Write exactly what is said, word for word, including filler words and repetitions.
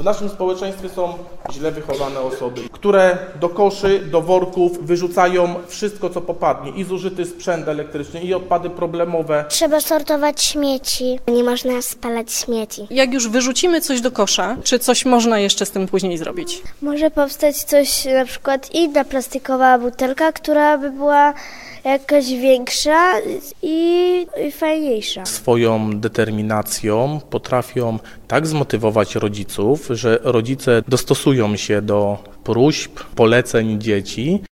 W naszym społeczeństwie są źle wychowane osoby, które do koszy, do worków wyrzucają wszystko, co popadnie. I zużyty sprzęt elektryczny, i odpady problemowe. Trzeba sortować śmieci. Nie można spalać śmieci. Jak już wyrzucimy coś do kosza, czy coś można jeszcze z tym później zrobić? Może powstać coś, na przykład inna plastikowa butelka, która by była jakaś większa i, i fajniejsza. Swoją determinacją potrafią tak zmotywować rodziców, że rodzice dostosują się do próśb, poleceń dzieci.